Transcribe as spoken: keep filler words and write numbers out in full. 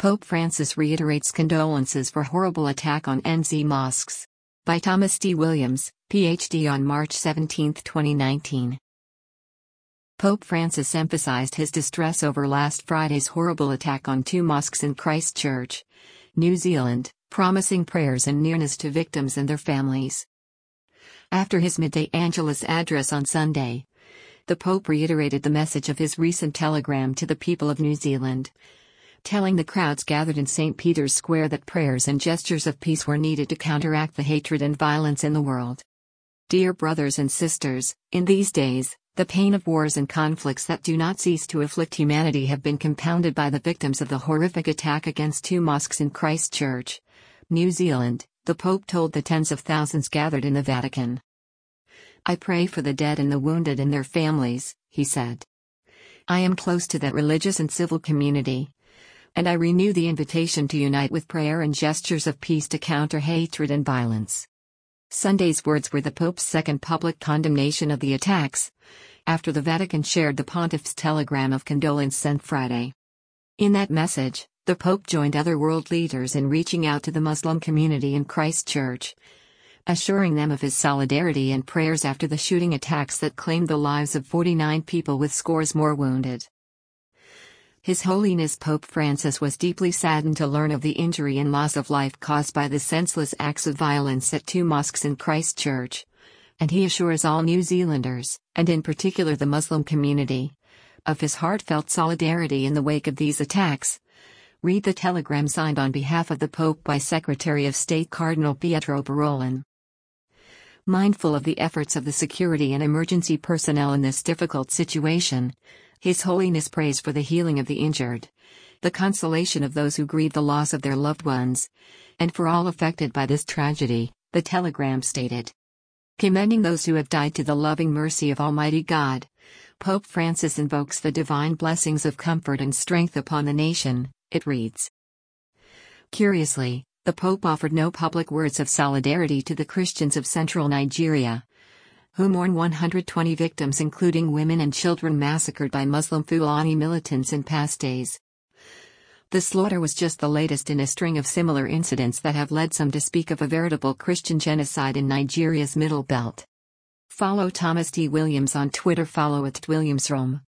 Pope Francis reiterates condolences for horrible attack on N Z mosques. By Thomas D. Williams, P H D on March seventeenth, twenty nineteen. Pope Francis emphasized his distress over last Friday's horrible attack on two mosques in Christchurch, New Zealand, promising prayers and nearness to victims and their families. After his midday Angelus address on Sunday, the Pope reiterated the message of his recent telegram to the people of New Zealand, telling the crowds gathered in Saint Peter's Square that prayers and gestures of peace were needed to counteract the hatred and violence in the world. Dear brothers and sisters, in these days, the pain of wars and conflicts that do not cease to afflict humanity have been compounded by the victims of the horrific attack against two mosques in Christchurch, New Zealand, the Pope told the tens of thousands gathered in the Vatican. I pray for the dead and the wounded and their families, he said. I am close to that religious and civil community, and I renew the invitation to unite with prayer and gestures of peace to counter hatred and violence. Sunday's words were the Pope's second public condemnation of the attacks, after the Vatican shared the Pontiff's telegram of condolence sent Friday. In that message, the Pope joined other world leaders in reaching out to the Muslim community in Christchurch, assuring them of his solidarity and prayers after the shooting attacks that claimed the lives of forty-nine people with scores more wounded. His Holiness Pope Francis was deeply saddened to learn of the injury and loss of life caused by the senseless acts of violence at two mosques in Christchurch, and he assures all New Zealanders, and in particular the Muslim community, of his heartfelt solidarity in the wake of these attacks. Read the telegram signed on behalf of the Pope by Secretary of State Cardinal Pietro Parolin. Mindful of the efforts of the security and emergency personnel in this difficult situation, His Holiness prays for the healing of the injured, the consolation of those who grieve the loss of their loved ones, and for all affected by this tragedy, the telegram stated. Commending those who have died to the loving mercy of Almighty God, Pope Francis invokes the divine blessings of comfort and strength upon the nation, it reads. Curiously, the Pope offered no public words of solidarity to the Christians of central Nigeria, who mourn one hundred twenty victims including women and children massacred by Muslim Fulani militants in past days. The slaughter was just the latest in a string of similar incidents that have led some to speak of a veritable Christian genocide in Nigeria's Middle Belt. Follow Thomas D. Williams on Twitter. Follow at WilliamsRome.